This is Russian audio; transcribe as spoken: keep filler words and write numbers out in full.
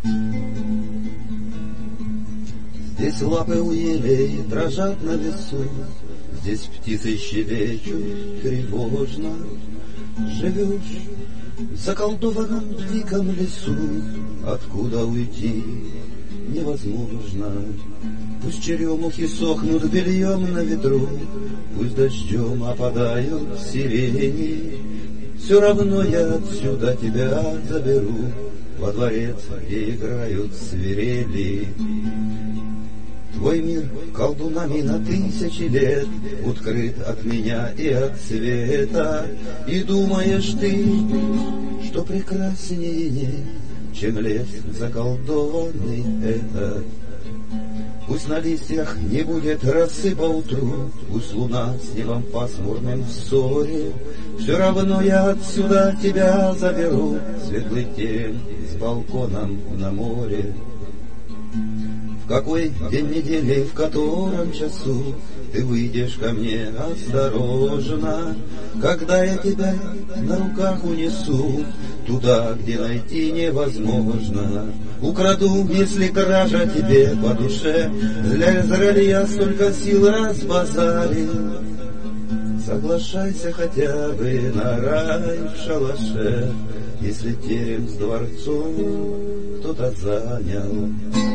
Здесь лапы у елей дрожат на весу, здесь птицы щебечут тревожно. Живешь в заколдованном диком лесу, откуда уйти невозможно. Пусть черемухи сохнут бельем на ветру, пусть дождем опадают сирени, все равно я отсюда тебя заберу во дворец, где играют свирели. Твой мир колдунами на тысячи лет открыт от меня и от света, и думаешь ты, что прекраснее нет, чем лес заколдованный этот. Пусть на листьях не будет росы поутру, пусть луна с небом пасмурным в ссоре, все равно я отсюда тебя заберу, светлый тень с балконом на море. В какой день недели, в котором часу ты выйдешь ко мне осторожно, когда я тебя на руках унесу туда, где найти невозможно. Украду, если кража тебе по душе, для Израиля я столько сил разбазарил. Соглашайся хотя бы на рай в шалаше, если терем с дворцом кто-то занял.